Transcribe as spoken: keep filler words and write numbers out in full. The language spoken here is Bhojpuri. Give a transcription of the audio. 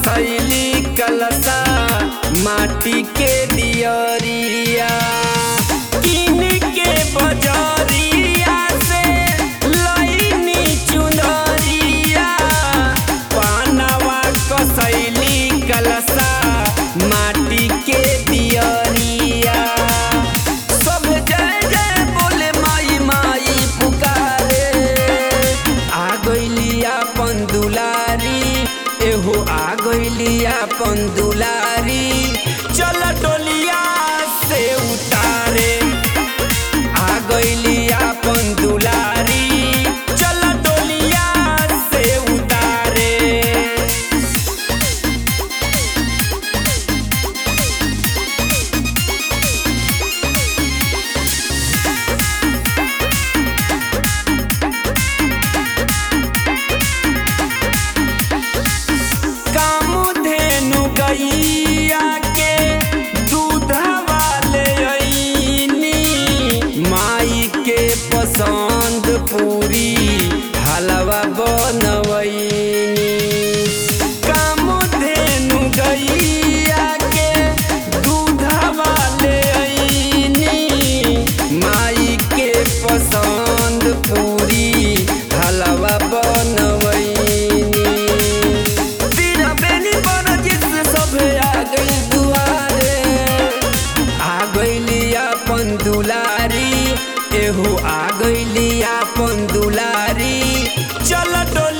कसैली कलसा माटी के दियरिया किन के बजरिया से लईनी चुनरिया पानवा कसैली कलसा माटी के दियरिया सब जय जय बोले माई माई पुकारे आ गइली आपन दुलारी एहो आ गइली आपन दुलारी चल डोलिया से उतारे आ गइली आपन दुलारी चल डोलिया से उतारे। कामधेनु गैया के दूधवा ले अइनी माई के पसंद पूरी हलवा बनवैनी कामधेनु गैया के दूधवा ले अइनी माई के पसंद पूरी हलवा बनवैनी तेरा बेनी बन जिससे सभे आ गई दुआरे आ गइली आपन दुलारी एहो आ गइली आपन दुलारी चल डो